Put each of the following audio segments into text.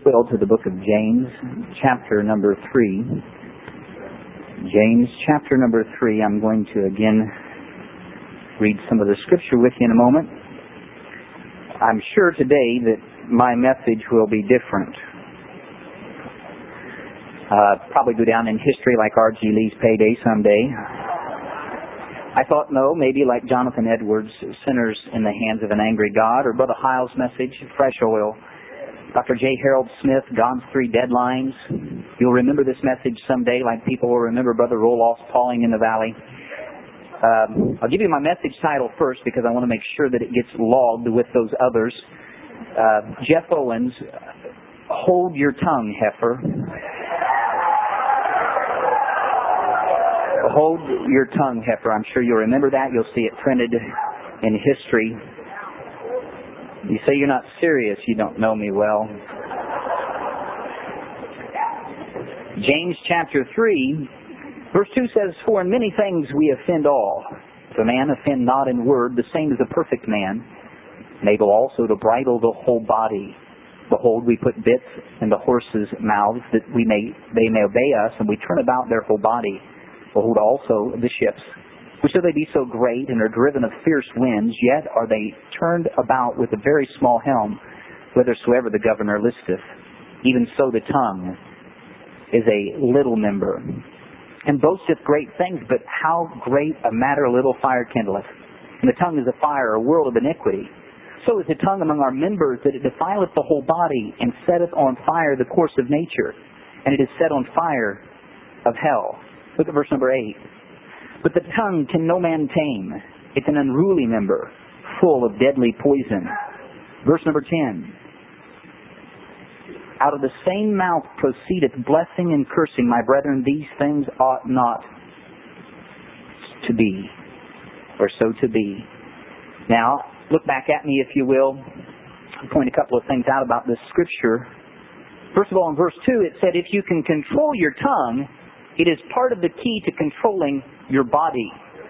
Well, to the book of James, chapter number 3. James, chapter number 3. I'm going to again read some of the scripture with you in a moment. I'm sure today that my message will be different. Probably go down in history like R.G. Lee's payday someday. I thought, no, maybe like Jonathan Edwards, Sinners in the Hands of an Angry God, or Brother Hyles' message, Fresh Oil. Dr. J. Harold Smith, God's Three Deadlines. You'll remember this message someday like people will remember Brother Roloff's Falling in the Valley. I'll give you my message title first because I want to make sure that it gets logged with those others. Jeff Owens, Hold Your Tongue, Heifer. Hold Your Tongue, Heifer. I'm sure you'll remember that. You'll see it printed in history. You say you're not serious, you don't know me well. James chapter 3, verse 2 says, For in many things we offend all. If a man offend not in word, the same is a perfect man, and able also to bridle the whole body. Behold, we put bits in the horses' mouths, that they may obey us, and we turn about their whole body. Behold also the ships, which though they be so great and are driven of fierce winds, yet are they turned about with a very small helm, whithersoever the governor listeth. Even so the tongue is a little member, and boasteth great things, but how great a matter a little fire kindleth. And the tongue is a fire, a world of iniquity. So is the tongue among our members, that it defileth the whole body, and setteth on fire the course of nature, and it is set on fire of hell. Look at verse number 8. But the tongue can no man tame. It's an unruly member, full of deadly poison. Verse number 10. Out of the same mouth proceedeth blessing and cursing. My brethren, these things ought not to be, or so to be. Now, look back at me, if you will. I'll point a couple of things out about this scripture. First of all, in verse 2, it said, if you can control your tongue, it is part of the key to controlling your body.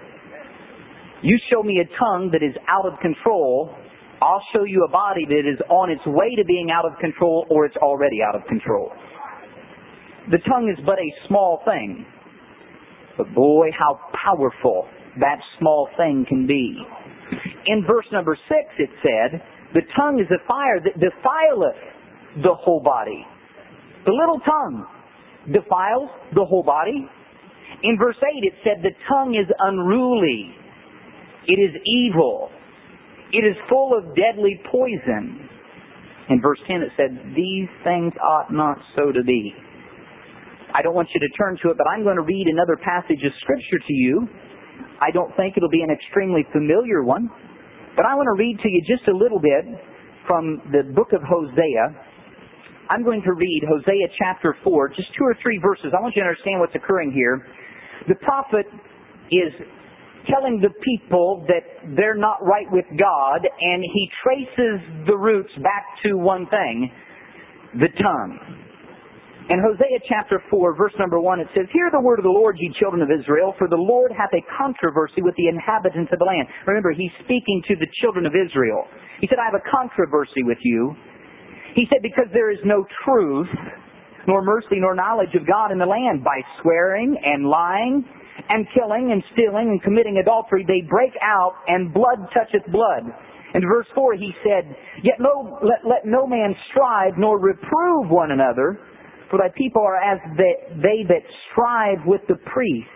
You show me a tongue that is out of control, I'll show you a body that is on its way to being out of control, or it's already out of control. The tongue is but a small thing, but boy, how powerful that small thing can be. In verse number 6 it said, the tongue is a fire that defileth the whole body. The little tongue defiles the whole body. In verse 8 it said the tongue is unruly. It is evil. It is full of deadly poison. In verse 10 it said, these things ought not so to be. I don't want you to turn to it, but I'm going to read another passage of Scripture to you. I don't think it'll be an extremely familiar one, but I want to read to you just a little bit from the book of Hosea. I'm going to read Hosea chapter 4, just 2 or 3 verses. I want you to understand what's occurring here. The prophet is telling the people that they're not right with God, and he traces the roots back to one thing, the tongue. In Hosea chapter 4, verse number 1, it says, Hear the word of the Lord, ye children of Israel, for the Lord hath a controversy with the inhabitants of the land. Remember, he's speaking to the children of Israel. He said, I have a controversy with you. He said, because there is no truth, nor mercy, nor knowledge of God in the land. By swearing and lying and killing and stealing and committing adultery, they break out, and blood toucheth blood. In verse 4 he said, Yet let no man strive, nor reprove one another, for thy people are as they that strive with the priests.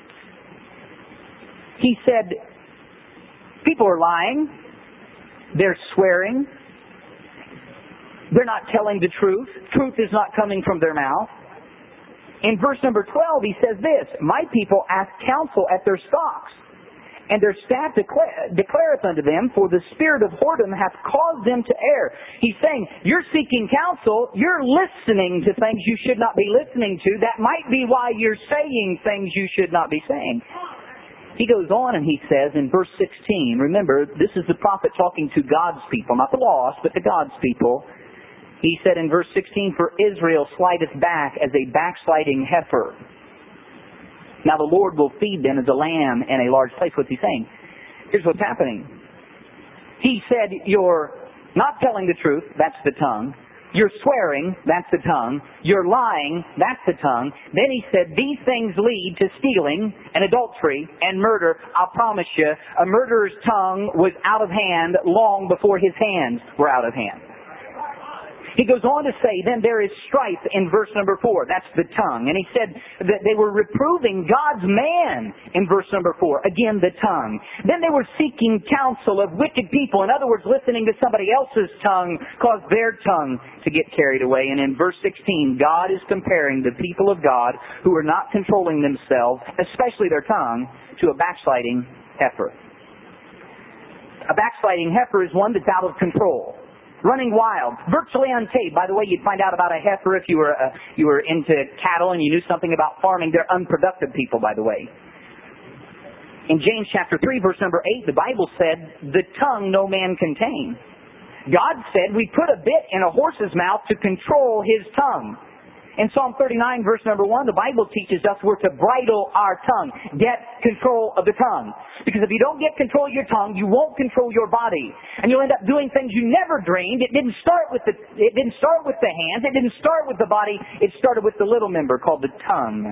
He said, people are lying, they're swearing, they're not telling the truth. Truth is not coming from their mouth. In verse number 12, he says this, My people ask counsel at their stocks, and their staff declareth unto them, for the spirit of whoredom hath caused them to err. He's saying, you're seeking counsel, you're listening to things you should not be listening to. That might be why you're saying things you should not be saying. He goes on and he says in verse 16, remember, this is the prophet talking to God's people, not the lost, but to God's people. He said in verse 16, For Israel slideth back as a backsliding heifer. Now the Lord will feed them as a lamb in a large place. What's he saying? Here's what's happening. He said, you're not telling the truth. That's the tongue. You're swearing, that's the tongue. You're lying, that's the tongue. Then he said, these things lead to stealing and adultery and murder. I'll promise you, a murderer's tongue was out of hand long before his hands were out of hand. He goes on to say, then there is strife in verse number 4. That's the tongue. And he said that they were reproving God's man in verse number 4. Again, the tongue. Then they were seeking counsel of wicked people. In other words, listening to somebody else's tongue caused their tongue to get carried away. And in verse 16, God is comparing the people of God who are not controlling themselves, especially their tongue, to a backsliding heifer. A backsliding heifer is one that's out of control. Running wild, virtually untamed. By the way, you'd find out about a heifer if you were into cattle and you knew something about farming. They're unproductive people, by the way. In James chapter 3, verse number 8, the Bible said, the tongue no man can tame. God said we put a bit in a horse's mouth to control his tongue. In Psalm 39, verse number 1, the Bible teaches us we're to bridle our tongue. Get control of the tongue. Because if you don't get control of your tongue, you won't control your body. And you'll end up doing things you never dreamed. It didn't start with the hands. It didn't start with the body. It started with the little member called the tongue.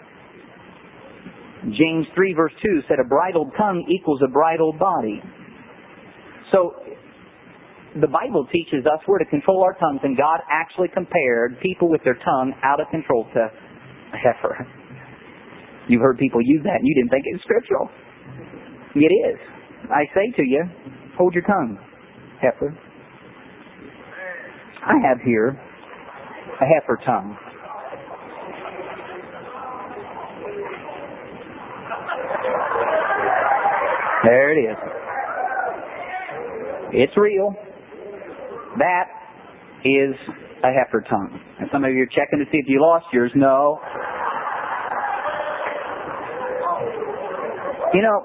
James 3, verse 2 said a bridled tongue equals a bridled body. So, the Bible teaches us we're to control our tongues, and God actually compared people with their tongue out of control to a heifer. You've heard people use that, and you didn't think it was scriptural. It is. I say to you, hold your tongue, heifer. I have here a heifer tongue. There it is. It's real. That is a heifer tongue. And some of you are checking to see if you lost yours. No. You know,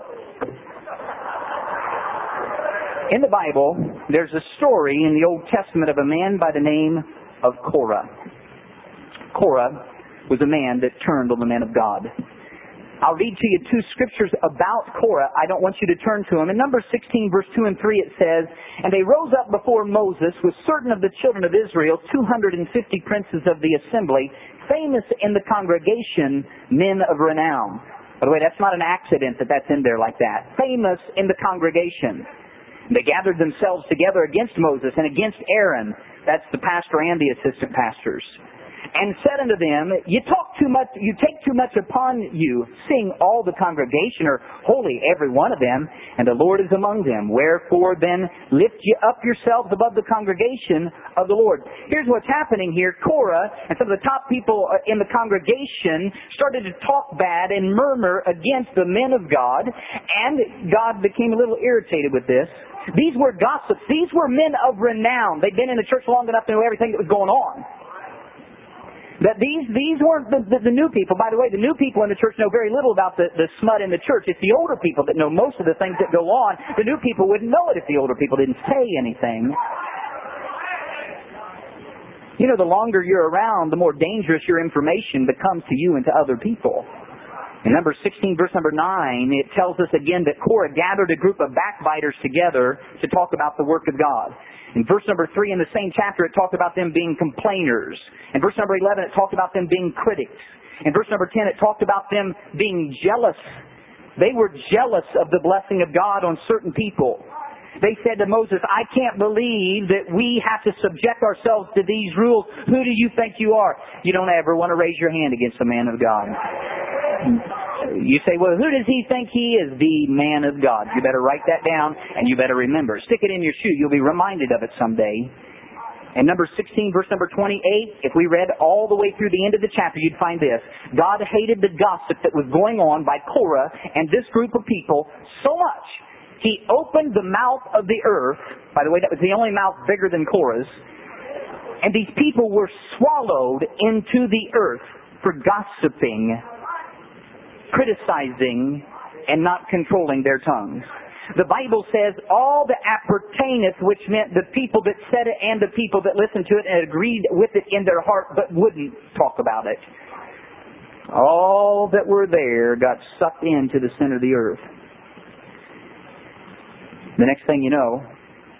in the Bible, there's a story in the Old Testament of a man by the name of Korah. Korah was a man that turned on the man of God. I'll read to you two scriptures about Korah. I don't want you to turn to them. In Numbers 16, verse 2 and 3, it says, and they rose up before Moses with certain of the children of Israel, 250 princes of the assembly, famous in the congregation, men of renown. By the way, that's not an accident that that's in there like that. Famous in the congregation. They gathered themselves together against Moses and against Aaron. That's the pastor and the assistant pastors. And said unto them, you take too much upon you, seeing all the congregation are holy, every one of them, and the Lord is among them. Wherefore then lift ye up yourselves above the congregation of the Lord. Here's what's happening here. Korah and some of the top people in the congregation started to talk bad and murmur against the men of God, and God became a little irritated with this. These were gossips. These were men of renown. They'd been in the church long enough to know everything that was going on. That these weren't the new people. By the way, the new people in the church know very little about the smut in the church. It's the older people that know most of the things that go on. The new people wouldn't know it if the older people didn't say anything. You know, the longer you're around, the more dangerous your information becomes to you and to other people. In Numbers 16, verse number 9, it tells us again that Korah gathered a group of backbiters together to talk about the work of God. In verse number 3 in the same chapter, it talked about them being complainers. In verse number 11, it talked about them being critics. In verse number 10, it talked about them being jealous. They were jealous of the blessing of God on certain people. They said to Moses, I can't believe that we have to subject ourselves to these rules. Who do you think you are? You don't ever want to raise your hand against a man of God. You say, well, who does he think he is? The man of God. You better write that down and you better remember. Stick it in your shoe. You'll be reminded of it someday. In Numbers 16, verse number 28, if we read all the way through the end of the chapter, you'd find this. God hated the gossip that was going on by Korah and this group of people so much. He opened the mouth of the earth. By the way, that was the only mouth bigger than Korah's. And these people were swallowed into the earth for gossiping, criticizing, and not controlling their tongues. The Bible says, all that appertaineth, which meant the people that said it and the people that listened to it and agreed with it in their heart but wouldn't talk about it. All that were there got sucked into the center of the earth. The next thing you know,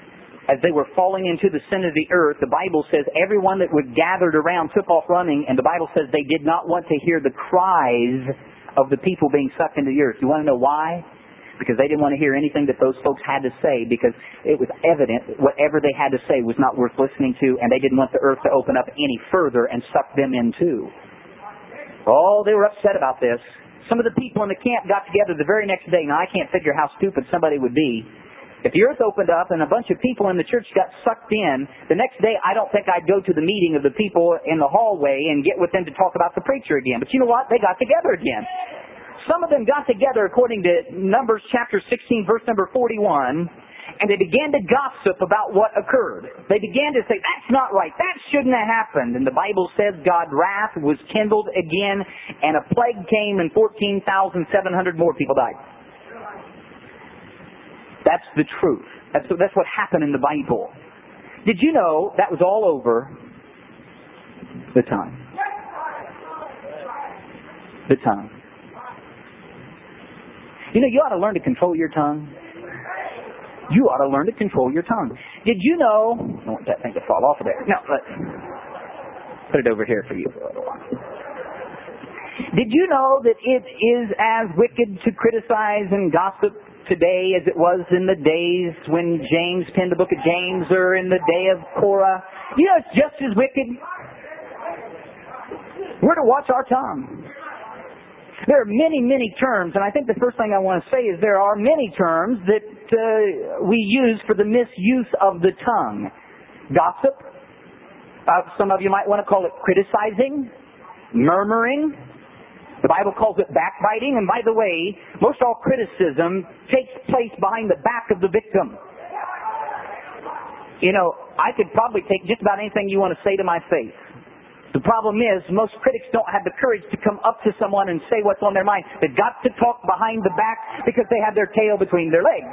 as they were falling into the sin of the earth, the Bible says everyone that was gathered around took off running, and the Bible says they did not want to hear the cries of the people being sucked into the earth. You want to know why? Because they didn't want to hear anything that those folks had to say, because it was evident that whatever they had to say was not worth listening to, and they didn't want the earth to open up any further and suck them in too. Oh, they were upset about this. Some of the people in the camp got together the very next day. Now, I can't figure how stupid somebody would be. If the earth opened up and a bunch of people in the church got sucked in, the next day I don't think I'd go to the meeting of the people in the hallway and get with them to talk about the preacher again. But you know what? They got together again. Some of them got together according to Numbers chapter 16, verse number 41, and they began to gossip about what occurred. They began to say, that's not right. That shouldn't have happened. And the Bible says God's wrath was kindled again, and a plague came, and 14,700 more people died. That's the truth. That's what happened in the Bible. Did you know that was all over the tongue? The tongue. You know, you ought to learn to control your tongue. You ought to learn to control your tongue. Did you know... I don't want that thing to fall off of there. No, let's put it over here for you for a little while. Did you know that it is as wicked to criticize and gossip today as it was in the days when James penned the book of James, or in the day of Korah? You know, it's just as wicked. We're to watch our tongue. There are many, many terms, and I think the first thing I want to say is there are many terms that we use for the misuse of the tongue. Gossip. Some of you might want to call it criticizing, murmuring. The Bible calls it backbiting, and by the way, most all criticism takes place behind the back of the victim. You know, I could probably take just about anything you want to say to my face. The problem is, most critics don't have the courage to come up to someone and say what's on their mind. They've got to talk behind the back because they have their tail between their legs.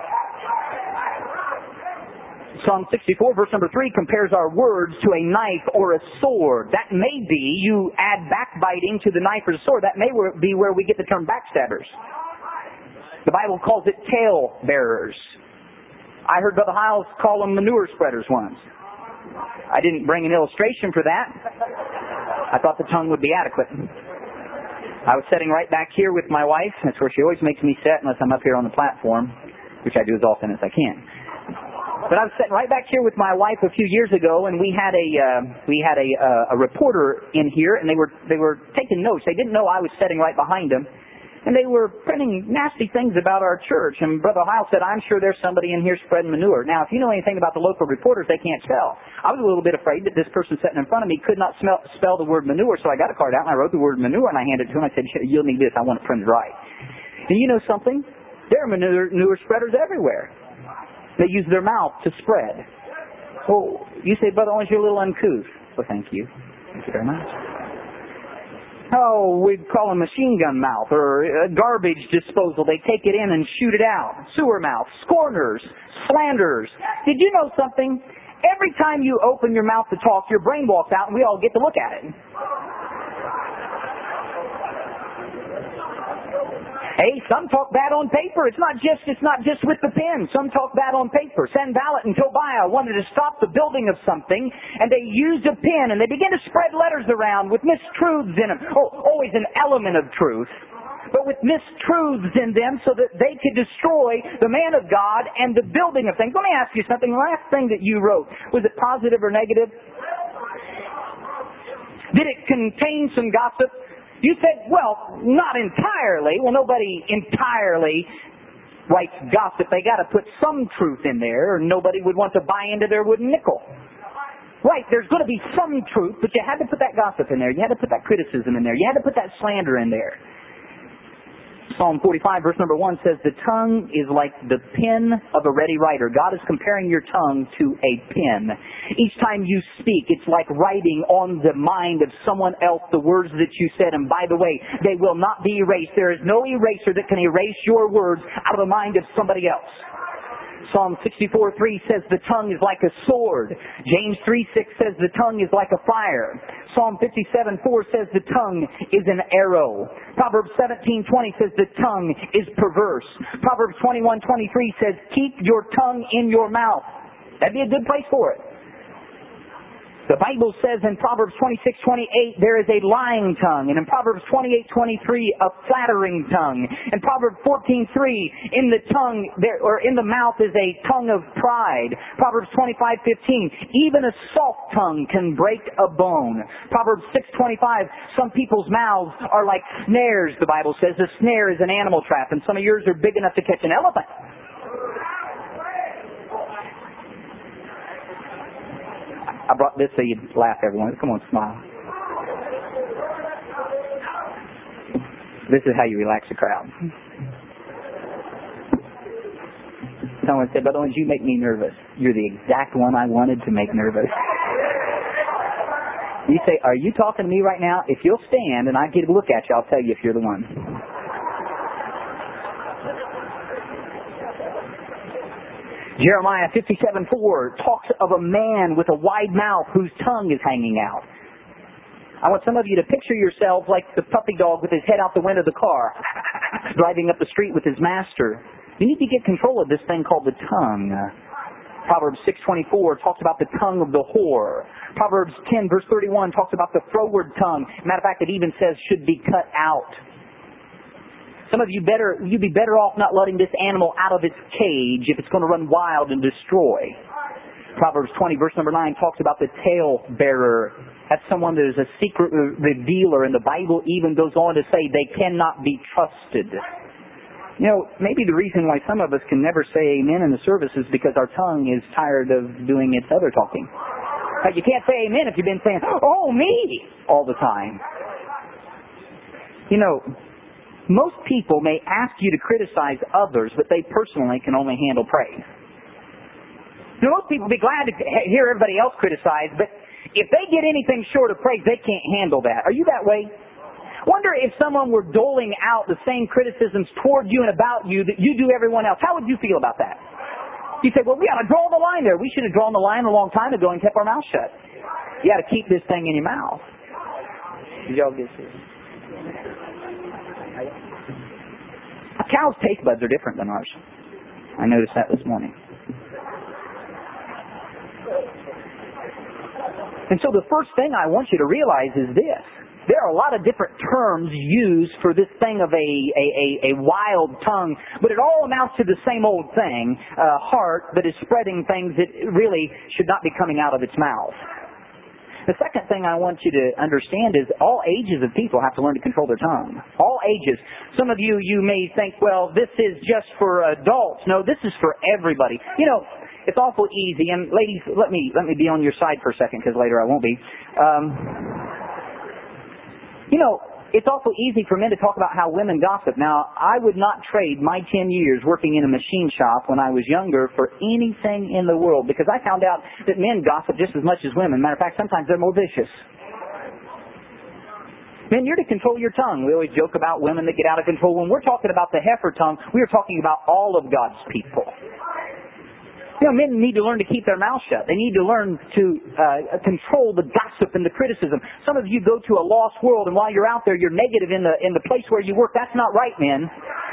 Psalm 64, verse number 3, compares our words to a knife or a sword. That may be, you add backbiting to the knife or the sword, that may be where we get the term backstabbers. The Bible calls it tail bearers. I heard Brother Hiles call them manure spreaders once. I didn't bring an illustration for that. I thought the tongue would be adequate. I was sitting right back here with my wife. That's where she always makes me sit unless I'm up here on the platform, which I do as often as I can. But I was sitting right back here with my wife a few years ago, and we had a reporter in here, and they were taking notes. They didn't know I was sitting right behind them, and they were printing nasty things about our church. And Brother Heil said, "I'm sure there's somebody in here spreading manure." Now, if you know anything about the local reporters, they can't spell. I was a little bit afraid that this person sitting in front of me could not spell the word manure, so I got a card out and I wrote the word manure and I handed it to him. I said, "You'll need this. I want it printed right." And you know something? There are manure spreaders everywhere. They use their mouth to spread. Well, you say, "Brother Owens, you're a little uncouth." Well, thank you. Thank you very much. Oh, we'd call them machine gun mouth or garbage disposal. They take it in and shoot it out. Sewer mouth, scorners, slanderers. Did you know something? Every time you open your mouth to talk, your brain walks out and we all get to look at it. Hey, some talk bad on paper. It's not just with the pen. Some talk bad on paper. Sanballat and Tobiah wanted to stop the building of something, and they used a pen, and they began to spread letters around with mistruths in them. Oh, always an element of truth, but with mistruths in them so that they could destroy the man of God and the building of things. Let me ask you something. The last thing that you wrote, was it positive or negative? Did it contain some gossip? You said, well, not entirely. Well, nobody entirely writes gossip. They got to put some truth in there, or nobody would want to buy into their wooden nickel. Right, there's going to be some truth, but you had to put that gossip in there. You had to put that criticism in there. You had to put that slander in there. Psalm 45, verse number 1 says, "The tongue is like the pen of a ready writer." God is comparing your tongue to a pen. Each time you speak, it's like writing on the mind of someone else the words that you said. And by the way, they will not be erased. There is no eraser that can erase your words out of the mind of somebody else. Psalm 64:3 says the tongue is like a sword. James 3:6 says the tongue is like a fire. Psalm 57:4 says the tongue is an arrow. Proverbs 17:20 says the tongue is perverse. Proverbs 21:23 says keep your tongue in your mouth. That'd be a good place for it. The Bible says in Proverbs 26:28, there is a lying tongue. And in Proverbs 28:23, a flattering tongue. In Proverbs 14:3, in the tongue, or in the mouth is a tongue of pride. Proverbs 25:15, even a soft tongue can break a bone. Proverbs 6:25, some people's mouths are like snares, the Bible says. A snare is an animal trap, and some of yours are big enough to catch an elephant. I brought this so you'd laugh, everyone. Come on, smile. This is how you relax a crowd. Someone said, "But don't you make me nervous." You're the exact one I wanted to make nervous. You say, "Are you talking to me right now?" If you'll stand and I get a look at you, I'll tell you if you're the one. Jeremiah 57:4 talks of a man with a wide mouth whose tongue is hanging out. I want some of you to picture yourselves like the puppy dog with his head out the window of the car, driving up the street with his master. You need to get control of this thing called the tongue. Proverbs 6:24 talks about the tongue of the whore. Proverbs 10 verse 31 talks about the froward tongue. Matter of fact, it even says should be cut out. Some of you'd be better off not letting this animal out of its cage if it's going to run wild and destroy. Proverbs 20 verse number 9 talks about the tale bearer. That's someone that is a secret revealer, and the Bible even goes on to say they cannot be trusted. You know, maybe the reason why some of us can never say amen in the service is because our tongue is tired of doing its other talking. Like you can't say amen if you've been saying, "Oh, me," all the time. You know, most people may ask you to criticize others, but they personally can only handle praise. You know, most people will be glad to hear everybody else criticize, but if they get anything short of praise, they can't handle that. Are you that way? Wonder if someone were doling out the same criticisms toward you and about you that you do everyone else. How would you feel about that? You say, "Well, we got to draw the line there. We should have drawn the line a long time ago and kept our mouth shut." You got to keep this thing in your mouth. Did y'all get this? A cow's taste buds are different than ours. I noticed that this morning. And so the first thing I want you to realize is this. There are a lot of different terms used for this thing of a wild tongue, but it all amounts to the same old thing, a heart that is spreading things that really should not be coming out of its mouth. The second thing I want you to understand is all ages of people have to learn to control their tongue. All ages. Some of you may think, "Well, this is just for adults." No, this is for everybody. You know, it's awful easy. And ladies, let me be on your side for a second, because later I won't be. You know, it's awful easy for men to talk about how women gossip. Now, I would not trade my 10 years working in a machine shop when I was younger for anything in the world, because I found out that men gossip just as much as women. Matter of fact, sometimes they're more vicious. Men, you're to control your tongue. We always joke about women that get out of control. When we're talking about the heifer tongue, we are talking about all of God's people. You know, men need to learn to keep their mouth shut. They need to learn to control the gossip and the criticism. Some of you go to a lost world, and while you're out there, you're negative in the place where you work. That's not right, men.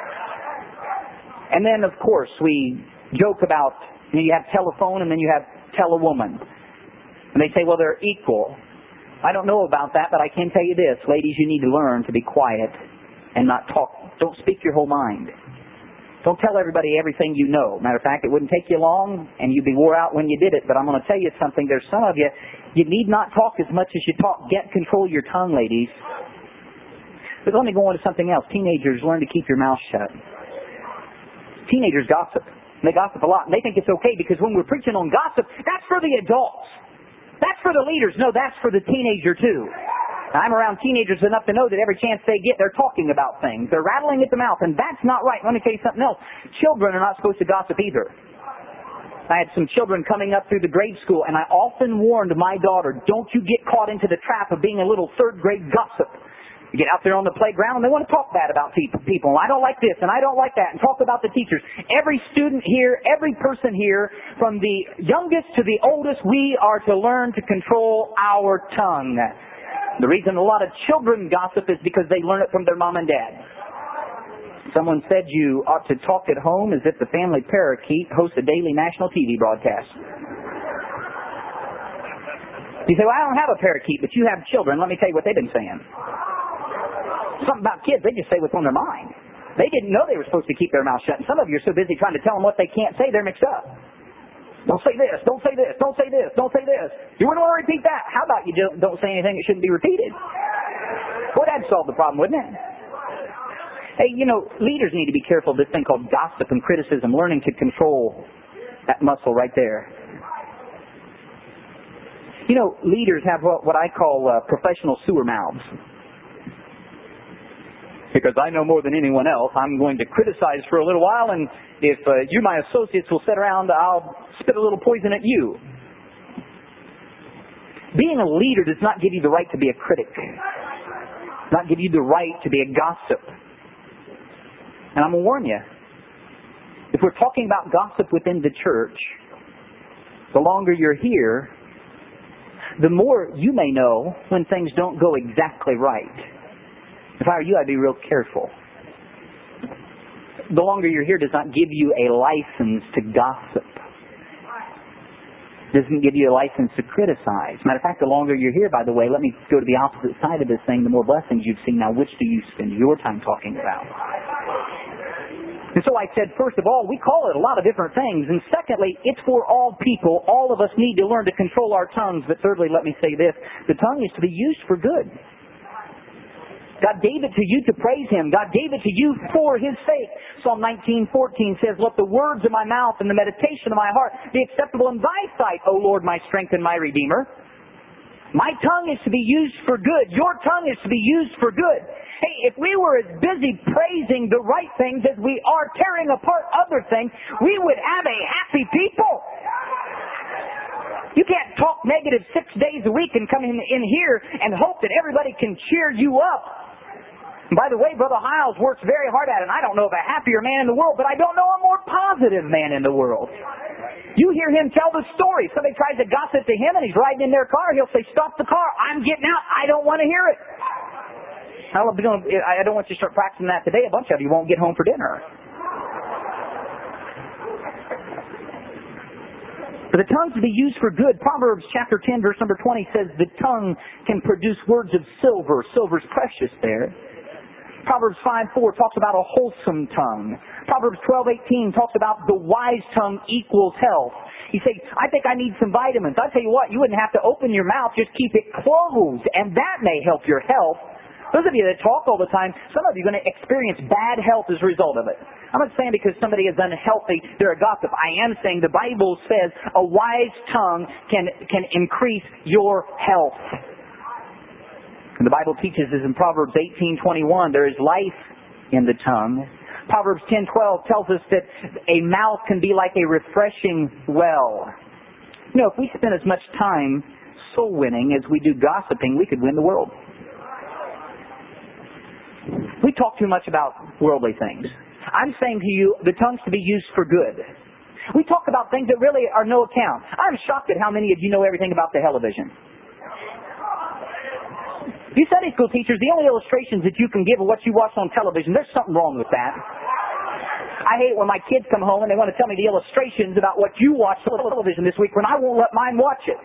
And then, of course, we joke about, you have telephone and then you have telewoman. And they say, "Well, they're equal." I don't know about that, but I can tell you this. Ladies, you need to learn to be quiet and not talk. Don't speak your whole mind. Don't tell everybody everything you know. Matter of fact, it wouldn't take you long, and you'd be wore out when you did it. But I'm going to tell you something. There's some of you, you need not talk as much as you talk. Get control of your tongue, ladies. But let me go on to something else. Teenagers, learn to keep your mouth shut. Teenagers gossip. They gossip a lot, and they think it's okay because when we're preaching on gossip, that's for the adults. That's for the leaders. No, that's for the teenager too. I'm around teenagers enough to know that every chance they get, they're talking about things. They're rattling at the mouth, and that's not right. Let me tell you something else. Children are not supposed to gossip either. I had some children coming up through the grade school, and I often warned my daughter, don't you get caught into the trap of being a little third-grade gossip. You get out there on the playground, and they want to talk bad about people. I don't like this, and I don't like that, and talk about the teachers. Every student here, every person here, from the youngest to the oldest, we are to learn to control our tongue. The reason a lot of children gossip is because they learn it from their mom and dad. Someone said you ought to talk at home as if the family parakeet hosts a daily national TV broadcast. You say, well, I don't have a parakeet, but you have children. Let me tell you what they've been saying. Something about kids, they just say what's on their mind. They didn't know they were supposed to keep their mouth shut. And some of you are so busy trying to tell them what they can't say, they're mixed up. Don't say this, don't say this, don't say this, don't say this. You wouldn't want to repeat that. How about you don't say anything that shouldn't be repeated? Well, that'd solve the problem, wouldn't it? Hey, leaders need to be careful of this thing called gossip and criticism, learning to control that muscle right there. Leaders have what I call professional sewer mouths. Because I know more than anyone else, I'm going to criticize for a little while, and if you, my associates, will sit around, I'll spit a little poison at you. Being a leader does not give you the right to be a critic. Does not give you the right to be a gossip. And I'm going to warn you, if we're talking about gossip within the church, the longer you're here, the more you may know when things don't go exactly right. If I were you, I'd be real careful. The longer you're here does not give you a license to gossip. Doesn't give you a license to criticize. Matter of fact, the longer you're here, by the way, let me go to the opposite side of this thing, the more blessings you've seen. Now, which do you spend your time talking about? And so I said, first of all, we call it a lot of different things. And secondly, it's for all people. All of us need to learn to control our tongues. But thirdly, let me say this. The tongue is to be used for good. God gave it to you to praise Him. God gave it to you for His sake. Psalm 19:14 says, let the words of my mouth and the meditation of my heart be acceptable in Thy sight, O Lord, my strength and my Redeemer. My tongue is to be used for good. Your tongue is to be used for good. Hey, if we were as busy praising the right things as we are tearing apart other things, we would have a happy people. You can't talk negative 6 days a week and come in here and hope that everybody can cheer you up. And by the way, Brother Hiles works very hard at it. And I don't know of a happier man in the world, but I don't know a more positive man in the world. You hear him tell the story. Somebody tries to gossip to him and he's riding in their car. He'll say, stop the car. I'm getting out. I don't want to hear it. I don't want you to start practicing that today. A bunch of you won't get home for dinner. But the tongue to be used for good. Proverbs chapter 10, verse number 20 says the tongue can produce words of silver. Silver's precious there. Proverbs 5:4 talks about a wholesome tongue. Proverbs 12:18 talks about the wise tongue equals health. You say, I think I need some vitamins. I tell you what, you wouldn't have to open your mouth, just keep it closed, and that may help your health. Those of you that talk all the time, some of you are going to experience bad health as a result of it. I'm not saying because somebody is unhealthy, they're a gossip. I am saying the Bible says a wise tongue can increase your health. And the Bible teaches us in Proverbs 18:21, there is life in the tongue. Proverbs 10:12 tells us that a mouth can be like a refreshing well. If we spend as much time soul winning as we do gossiping, we could win the world. We talk too much about worldly things. I'm saying to you, the tongue's to be used for good. We talk about things that really are no account. I'm shocked at how many of you know everything about the television. You Sunday school teachers, the only illustrations that you can give of what you watch on television, there's something wrong with that. I hate when my kids come home and they want to tell me the illustrations about what you watched on television this week when I won't let mine watch it.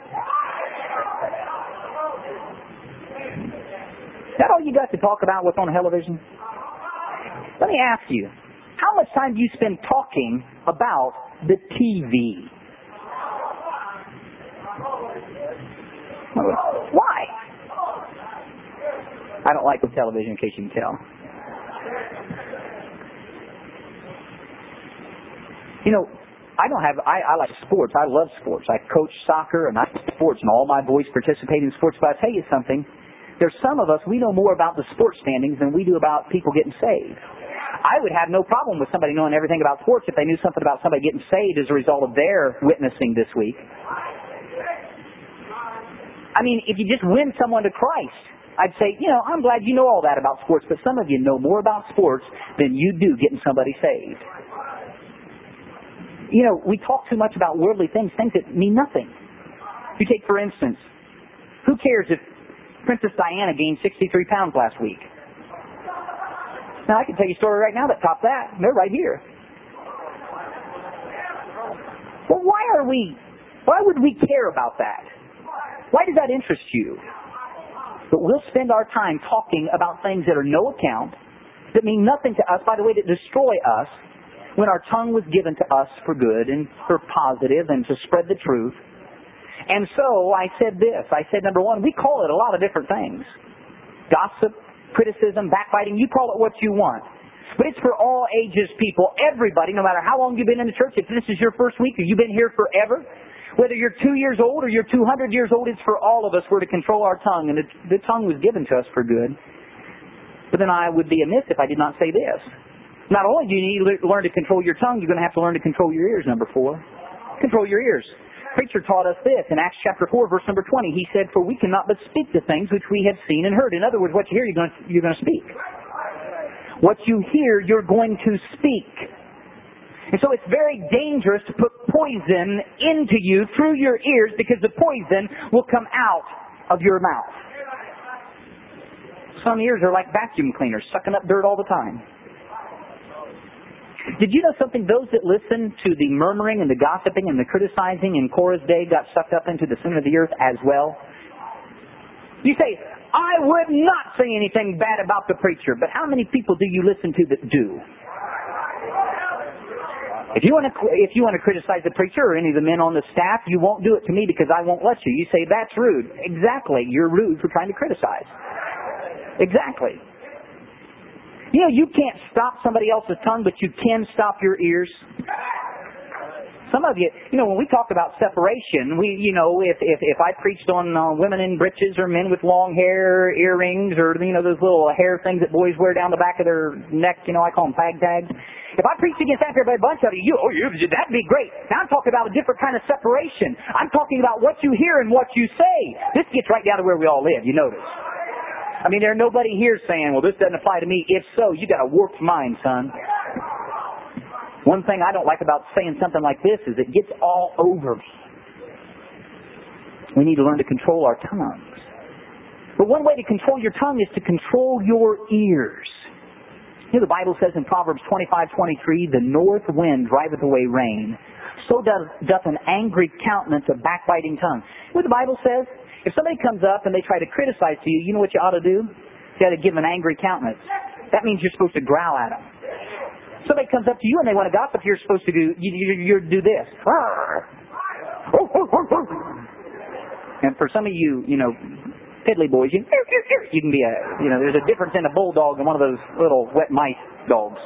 Is that all you got to talk about what's on television? Let me ask you, how much time do you spend talking about the TV? Why? I don't like the television, in case you can tell. I like sports. I love sports. I coach soccer and I like sports, and all my boys participate in sports. But I'll tell you something. There's some of us, we know more about the sports standings than we do about people getting saved. I would have no problem with somebody knowing everything about sports if they knew something about somebody getting saved as a result of their witnessing this week. I mean, if you just win someone to Christ, I'd say, I'm glad you know all that about sports, but some of you know more about sports than you do getting somebody saved. We talk too much about worldly things that mean nothing. You take, for instance, who cares if Princess Diana gained 63 pounds last week? Now, I can tell you a story right now that topped that. They're right here. Well, why would we care about that? Why does that interest you? But we'll spend our time talking about things that are no account, that mean nothing to us, by the way, that destroy us, when our tongue was given to us for good and for positive and to spread the truth. And so I said this. I said, number one, we call it a lot of different things. Gossip, criticism, backbiting, you call it what you want. But it's for all ages people, everybody, no matter how long you've been in the church. If this is your first week or you've been here forever, whether you're 2 years old or you're 200 years old, it's for all of us. We're to control our tongue, and the tongue was given to us for good. But then I would be amiss if I did not say this. Not only do you need to learn to control your tongue, you're going to have to learn to control your ears, number 4. Control your ears. Preacher taught us this in Acts chapter 4, verse number 20. He said, "For we cannot but speak the things which we have seen and heard." In other words, what you hear, you're going to speak. What you hear, you're going to speak. And so it's very dangerous to put poison into you through your ears, because the poison will come out of your mouth. Some ears are like vacuum cleaners, sucking up dirt all the time. Did you know something? Those that listen to the murmuring and the gossiping and the criticizing in Korah's day got sucked up into the sin of the earth as well? You say, I would not say anything bad about the preacher, but how many people do you listen to that do? If you want to criticize the preacher or any of the men on the staff, you won't do it to me because I won't let you. You say, that's rude. Exactly. You're rude for trying to criticize. Exactly. You know, you can't stop somebody else's tongue, but you can stop your ears. Some of you, when we talk about separation, if I preached on women in breeches or men with long hair, earrings, or, those little hair things that boys wear down the back of their neck, I call them fag tags. If I preached against that for a bunch of you, that'd be great. Now I'm talking about a different kind of separation. I'm talking about what you hear and what you say. This gets right down to where we all live, you notice. I mean, there's nobody here saying, well, this doesn't apply to me. If so, you got a warped mind, son. One thing I don't like about saying something like this is it gets all over me. We need to learn to control our tongues. But one way to control your tongue is to control your ears. The Bible says in Proverbs 25:23, the north wind driveth away rain, so doth an angry countenance a backbiting tongue. What the Bible says? If somebody comes up and they try to criticize you, you know what you ought to do? You ought to give them an angry countenance. That means you're supposed to growl at them. Somebody comes up to you and they want to gossip, you're supposed to do this. And for some of you, piddly boys, you can be there's a difference in a bulldog and one of those little wet mice dogs.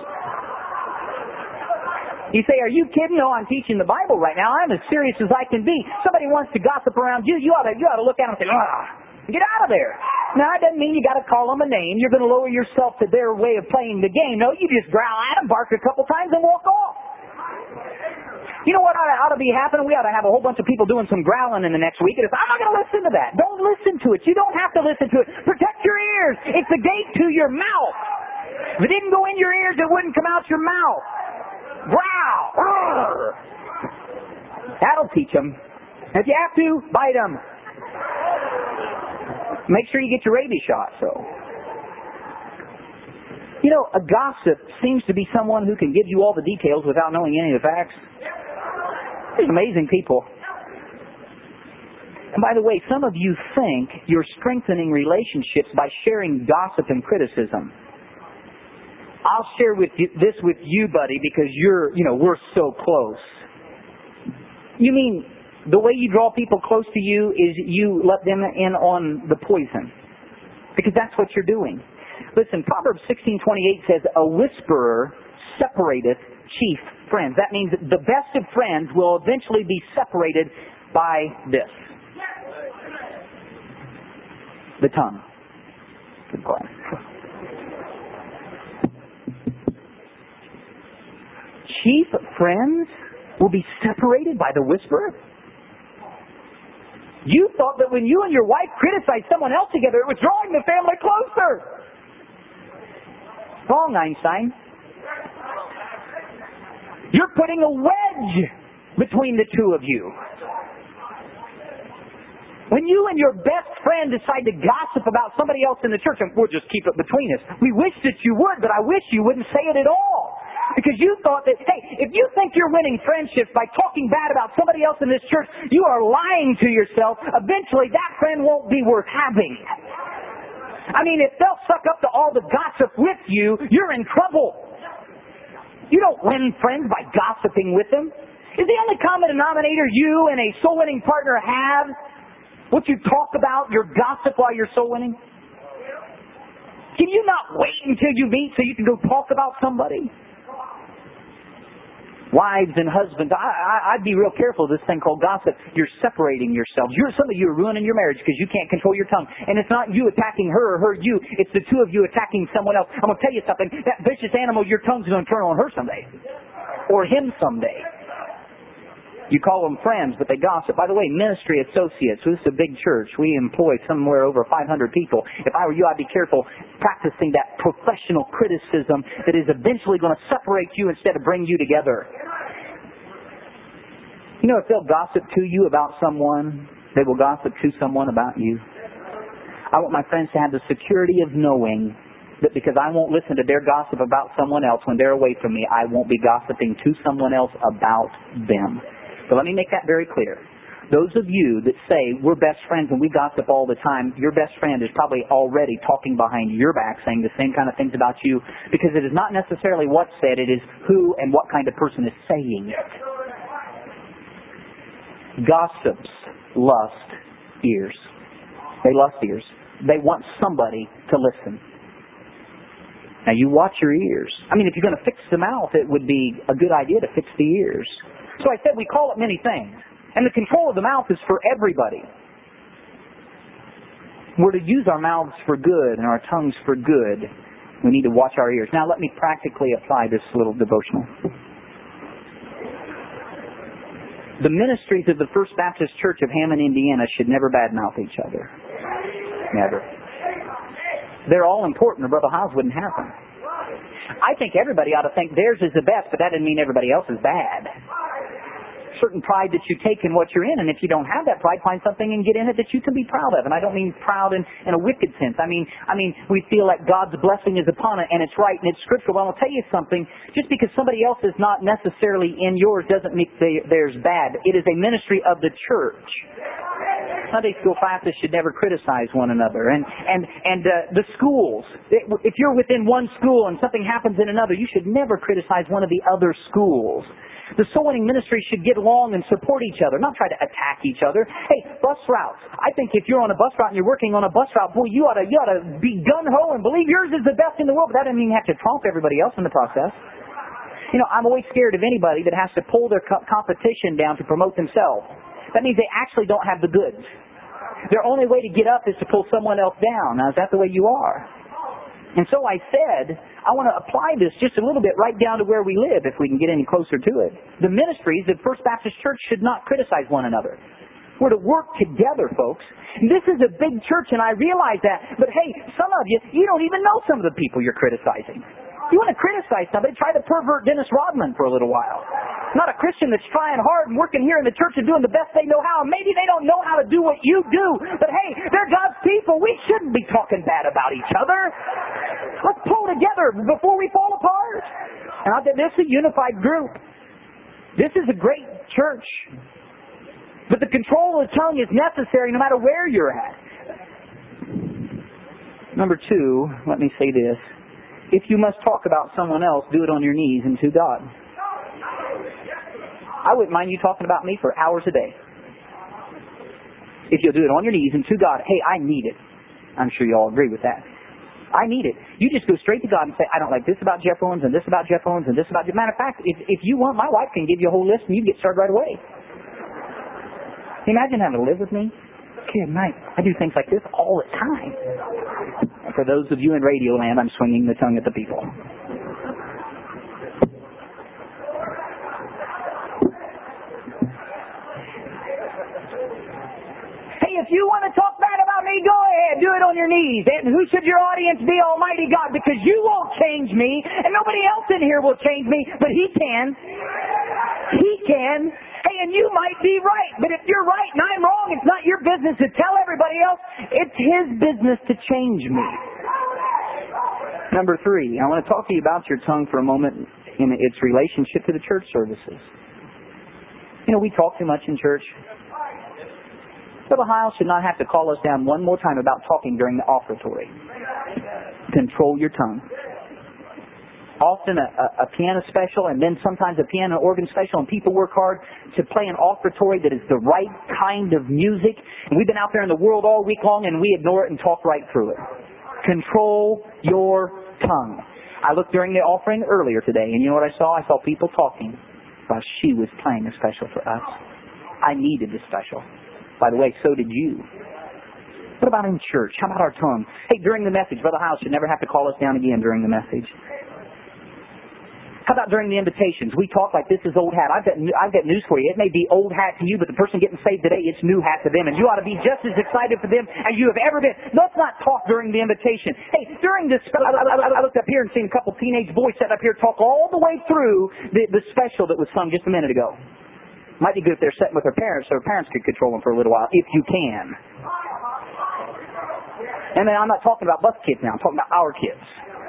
You say, are you kidding? No, I'm teaching the Bible right now. I'm as serious as I can be. Somebody wants to gossip around you, you ought to look at them and say, get out of there. Now, that doesn't mean you got to call them a name. You're going to lower yourself to their way of playing the game. No, you just growl at them, bark a couple times, and walk off. You know what ought to be happening? We ought to have a whole bunch of people doing some growling in the next week. And I'm not going to listen to that. Don't listen to it. You don't have to listen to it. Protect your ears. It's the gate to your mouth. If it didn't go in your ears, it wouldn't come out your mouth. Growl. That'll teach them. If you have to, bite them. Make sure you get your rabies shot, a gossip seems to be someone who can give you all the details without knowing any of the facts. They're amazing people. And by the way, some of you think you're strengthening relationships by sharing gossip and criticism. I'll share this with you, buddy, because we're so close. You mean the way you draw people close to you is you let them in on the poison? Because that's what you're doing. Listen, Proverbs 16:28 says, a whisperer separateth chief friends. That means that the best of friends will eventually be separated by this. The tongue. Good call. Chief friends will be separated by the whisperer? You thought that when you and your wife criticized someone else together, it was drawing the family closer. Wrong, Einstein. You're putting a wedge between the two of you. When you and your best friend decide to gossip about somebody else in the church, and we'll just keep it between us. We wish that you would, but I wish you wouldn't say it at all. Because you thought that, hey, if you think you're winning friendships by talking bad about somebody else in this church, you are lying to yourself. Eventually, that friend won't be worth having. I mean, if they'll suck up to all the gossip with you, you're in trouble. You don't win friends by gossiping with them. Is the only common denominator you and a soul-winning partner have what you talk about, your gossip while you're soul-winning? Can you not wait until you meet so you can go talk about somebody? Wives and husbands, I'd be real careful of this thing called gossip. You're separating yourselves. Some of you are ruining your marriage because you can't control your tongue. And it's not you attacking her or her you. It's the two of you attacking someone else. I'm going to tell you something. That vicious animal, your tongue's going to turn on her someday. Or him someday. You call them friends, but they gossip. By the way, ministry associates. This is a big church. We employ somewhere over 500 people. If I were you, I'd be careful practicing that professional criticism that is eventually going to separate you instead of bring you together. You know, if they'll gossip to you about someone, they will gossip to someone about you. I want my friends to have the security of knowing that because I won't listen to their gossip about someone else when they're away from me, I won't be gossiping to someone else about them. So let me make that very clear. Those of you that say we're best friends and we gossip all the time, your best friend is probably already talking behind your back saying the same kind of things about you, because it is not necessarily what's said, it is who and what kind of person is saying it. Gossips lust ears. They lust ears. They want somebody to listen. Now you watch your ears. I mean, if you're going to fix the mouth, it would be a good idea to fix the ears. So I said we call it many things. And the control of the mouth is for everybody. We're to use our mouths for good and our tongues for good. We need to watch our ears. Now let me practically apply this little devotional. The ministries of the First Baptist Church of Hammond, Indiana should never badmouth each other. Never. They're all important or Brother Haas wouldn't happen. I think everybody ought to think theirs is the best, but that doesn't mean everybody else is bad. Certain pride that you take in what you're in, and if you don't have that pride, find something and get in it that you can be proud of. And I don't mean proud in a wicked sense. I mean we feel like God's blessing is upon it and it's right and it's scriptural. Well, I'll tell you something. Just because somebody else is not necessarily in yours doesn't mean theirs bad. It is a ministry of the church. Sunday school classes should never criticize one another. And the schools, if you're within one school and something happens in another, you should never criticize one of the other schools. The soul-winning ministry should get along and support each other, not try to attack each other. Hey, bus routes. I think if you're on a bus route and you're working on a bus route, boy, you ought to be gung-ho and believe yours is the best in the world, but that doesn't mean you have to trump everybody else in the process. You know, I'm always scared of anybody that has to pull their competition down to promote themselves. That means they actually don't have the goods. Their only way to get up is to pull someone else down. Now, is that the way you are? And so I said, I want to apply this just a little bit right down to where we live if we can get any closer to it. The ministries of First Baptist Church should not criticize one another. We're to work together, folks. And this is a big church, and I realize that. But hey, some of you don't even know some of the people you're criticizing. You want to criticize somebody, try to pervert Dennis Rodman for a little while. Not a Christian that's trying hard and working here in the church and doing the best they know how. Maybe they don't know how to do what you do. But hey, they're God's people. We shouldn't be talking bad about each other. Let's pull together before we fall apart. And I said, this is a unified group. This is a great church. But the control of the tongue is necessary no matter where you're at. Number 2, let me say this. If you must talk about someone else, do it on your knees and to God. I wouldn't mind you talking about me for hours a day. If you'll do it on your knees and to God, hey, I need it. I'm sure you all agree with that. I need it. You just go straight to God and say, I don't like this about Jeff Owens and this about Jeff Owens and this about... Matter of fact, if you want, my wife can give you a whole list and you get started right away. Can you imagine having to live with me? Good night. I do things like this all the time. And for those of you in radio land, I'm swinging the tongue at the people. Hey, if you want to talk bad about me, go ahead. Do it on your knees. And who should your audience be? Almighty God. Because you won't change me. And nobody else in here will change me. But He can. He can. Hey, and you might be right. But if you're right and I'm wrong, it's not your business to tell everybody else. It's His business to change me. Number 3, I want to talk to you about your tongue for a moment in its relationship to the church services. You know, we talk too much in church. Brother Heil should not have to call us down one more time about talking during the offertory. Control your tongue. Often a piano special, and then sometimes a piano organ special, and people work hard to play an offertory that is the right kind of music. And we've been out there in the world all week long, and we ignore it and talk right through it. Control your tongue. I looked during the offering earlier today, and you know what I saw? I saw people talking while she was playing a special for us. I needed the special. By the way, so did you. What about in church? How about our tongue? Hey, during the message, Brother House should never have to call us down again during the message. How about during the invitations? We talk like this is old hat. I've got news for you. It may be old hat to you, but the person getting saved today, it's new hat to them. And you ought to be just as excited for them as you have ever been. Let's not talk during the invitation. Hey, during this, I looked up here and seen a couple teenage boys sitting up here talk all the way through the special that was sung just a minute ago. Might be good if they're sitting with their parents so their parents could control them for a little while, if you can. And then I'm not talking about bus kids now. I'm talking about our kids.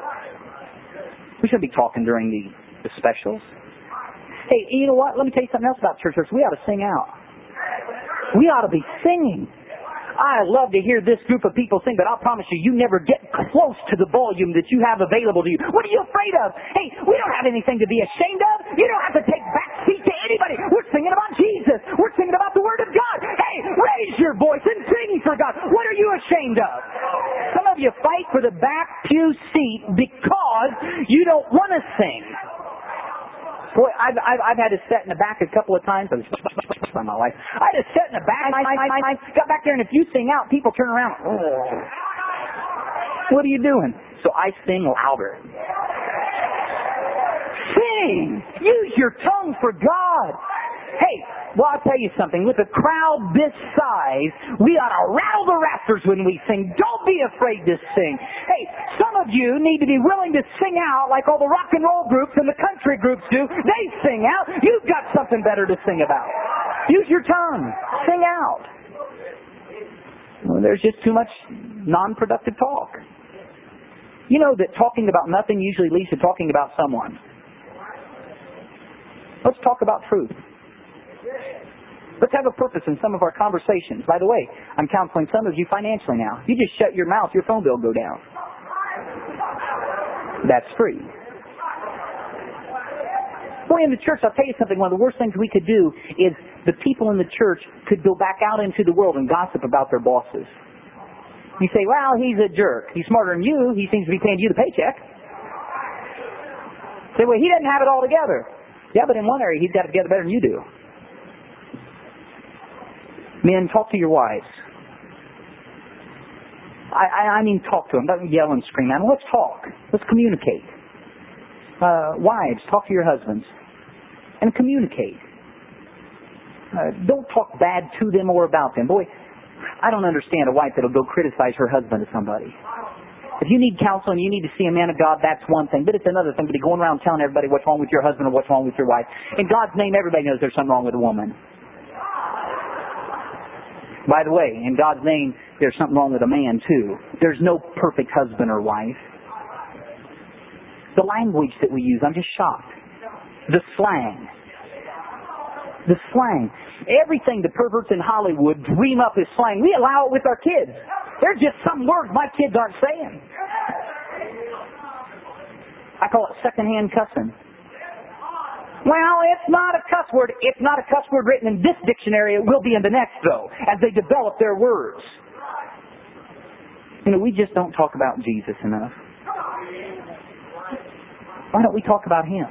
We shouldn't be talking during the specials. Hey, you know what? Let me tell you something else about church. We ought to sing out. We ought to be singing. I love to hear this group of people sing, but I'll promise you, you never get close to the volume that you have available to you. What are you afraid of? Hey, we don't have anything to be ashamed of. You don't have to take back seat to anybody. We're singing about Jesus. We're singing about the Word of God. Hey, raise your voice and sing for God. What are you ashamed of? Some of you fight for the back pew seat because you don't want to sing. Boy, I've had to sit in the back a couple of times. My life. I had to sit in the back. I got back there, and if you sing out, people turn around. What are you doing? So I sing louder. Sing! Use your tongue for God. Hey, well, I'll tell you something. With a crowd this size, we ought to rattle the rafters when we sing. Don't be afraid to sing. Hey, some of you need to be willing to sing out like all the rock and roll groups and the country groups do. They sing out. You've got something better to sing about. Use your tongue. Sing out. Well, there's just too much non-productive talk. You know that talking about nothing usually leads to talking about someone. Let's talk about truth. Let's have a purpose in some of our conversations. By the way, I'm counseling some of you financially now. You just shut your mouth, your phone bill will go down. That's free. Boy, in the church, I'll tell you something. One of the worst things we could do is the people in the church could go back out into the world and gossip about their bosses. You say, well, he's a jerk. He's smarter than you. He seems to be paying you the paycheck. Say, well, he doesn't have it all together. Yeah, but in one area, he's got it together better than you do. Men, talk to your wives. I mean, talk to them. Don't yell and scream at them. Let's talk. Let's communicate. Wives, talk to your husbands and communicate. Don't talk bad to them or about them. Boy, I don't understand a wife that'll go criticize her husband to somebody. If you need counsel and you need to see a man of God, that's one thing. But it's another thing to be going around telling everybody what's wrong with your husband or what's wrong with your wife. In God's name, everybody knows there's something wrong with a woman. By the way, in God's name, there's something wrong with a man too. There's no perfect husband or wife. The language that we use, I'm just shocked. The slang. The slang. Everything the perverts in Hollywood dream up as slang, we allow it with our kids. They're just some words my kids aren't saying. I call it secondhand cussing. Well, it's not a cuss word. It's not a cuss word written in this dictionary. It will be in the next, though, as they develop their words. You know, we just don't talk about Jesus enough. Why don't we talk about Him?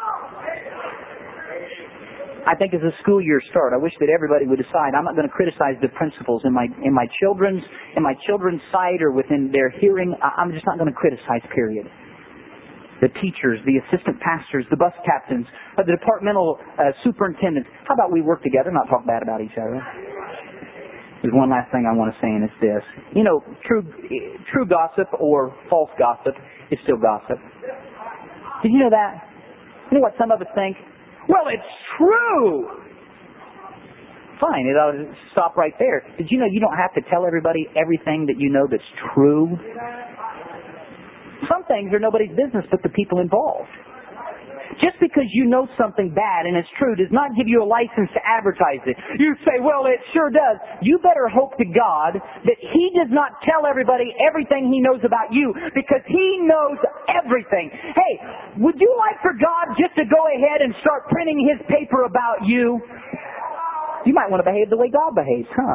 I think as the school year starts, I wish that everybody would decide I'm not going to criticize the principals in my children's sight or within their hearing. I'm just not going to criticize, period. The teachers, the assistant pastors, the bus captains, the departmental superintendents. How about we work together, not talk bad about each other? There's one last thing I want to say, and it's this. You know, true gossip or false gossip is still gossip. Did you know that? You know what some of us think? Well, it's true! Fine, it ought to stop right there. Did you know you don't have to tell everybody everything that you know that's true? Some things are nobody's business but the people involved. Just because you know something bad and it's true does not give you a license to advertise it. You say, well, it sure does. You better hope to God that He does not tell everybody everything He knows about you, because He knows everything. Hey, would you like for God just to go ahead and start printing His paper about you? You might want to behave the way God behaves, huh?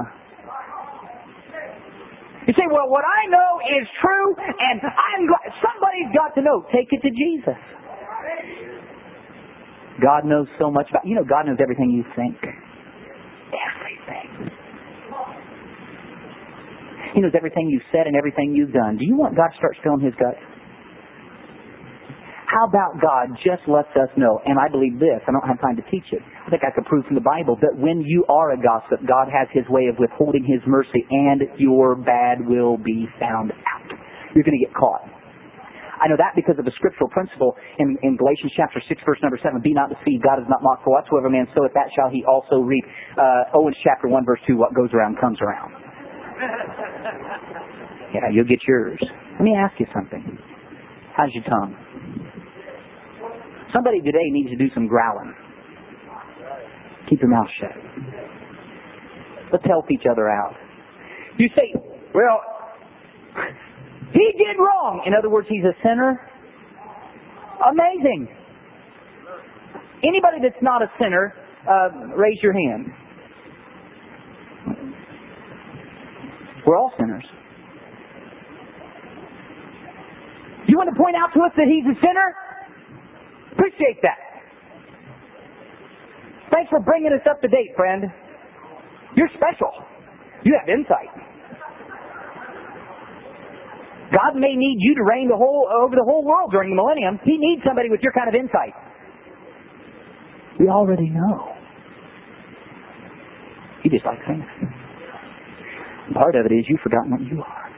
You say, well, what I know is true, and somebody's got to know. Take it to Jesus. God knows so much about you. God knows everything you think. Everything. He knows everything you've said and everything you've done. Do you want God to start spilling His guts? How about God just lets us know, and I believe this, I don't have time to teach it. I think I could prove from the Bible that when you are a gossip, God has His way of withholding His mercy and your bad will be found out. You're going to get caught. I know that because of a scriptural principle in Galatians chapter 6, verse number 7. Be not deceived, God is not mocked, for whatsoever man soweth, that shall he also reap. Owens chapter 1, verse 2, what goes around comes around. Yeah, you'll get yours. Let me ask you something. How's your tongue? Somebody today needs to do some growling. Keep your mouth shut. Let's help each other out. You say, well, he did wrong. In other words, he's a sinner. Amazing. Anybody that's not a sinner, raise your hand. We're all sinners. You want to point out to us that he's a sinner? Appreciate that. Thanks for bringing us up to date, friend. You're special. You have insight. God may need you to reign over the whole world during the millennium. He needs somebody with your kind of insight. We already know. He just likes saying it. Part of it is you've forgotten what you are.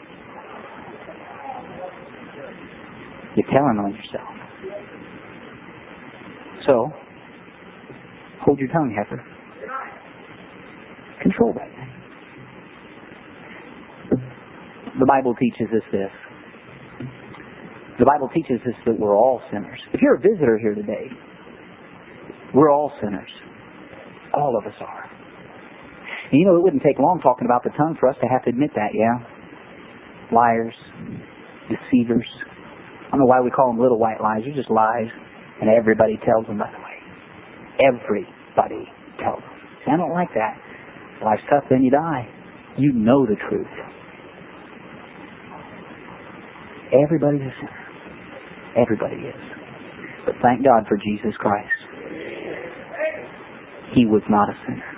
You're telling on yourself. So, hold your tongue, heifer. Control that thing. The Bible teaches us this. The Bible teaches us that we're all sinners. If you're a visitor here today, we're all sinners. All of us are. And it wouldn't take long talking about the tongue for us to have to admit that, yeah? Liars, deceivers. I don't know why we call them little white lies. They're just lies. And everybody tells them, by the way. Everybody tells them. See, I don't like that. Life's tough, then you die. You know the truth. Everybody's a sinner. Everybody is. But thank God for Jesus Christ. He was not a sinner.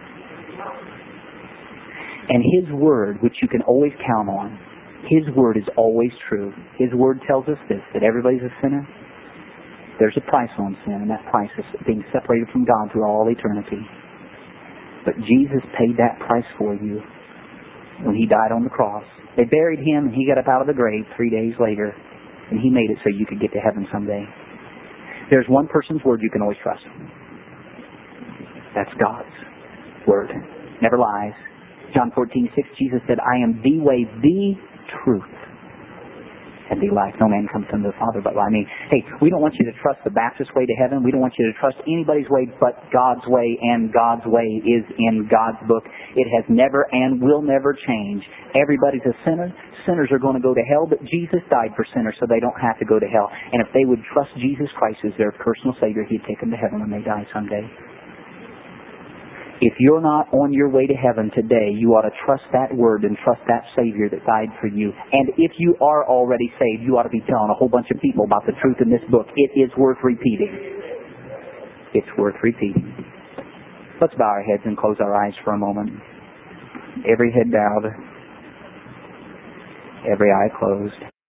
And His Word, which you can always count on, His Word is always true. His Word tells us this, that everybody's a sinner. There's a price on sin, and that price is being separated from God through all eternity. But Jesus paid that price for you when He died on the cross. They buried Him, and He got up out of the grave 3 days later, and He made it so you could get to heaven someday. There's one person's word you can always trust. That's God's Word. Never lies. John 14:6, Jesus said, I am the way, the truth, and the life. No man comes unto the Father but by me. Hey, we don't want you to trust the Baptist way to heaven. We don't want you to trust anybody's way but God's way, and God's way is in God's book. It has never and will never change. Everybody's a sinner. Sinners are going to go to hell, but Jesus died for sinners so they don't have to go to hell. And if they would trust Jesus Christ as their personal Savior, He'd take them to heaven when they die someday. If you're not on your way to heaven today, you ought to trust that Word and trust that Savior that died for you. And if you are already saved, you ought to be telling a whole bunch of people about the truth in this book. It is worth repeating. It's worth repeating. Let's bow our heads and close our eyes for a moment. Every head bowed, every eye closed.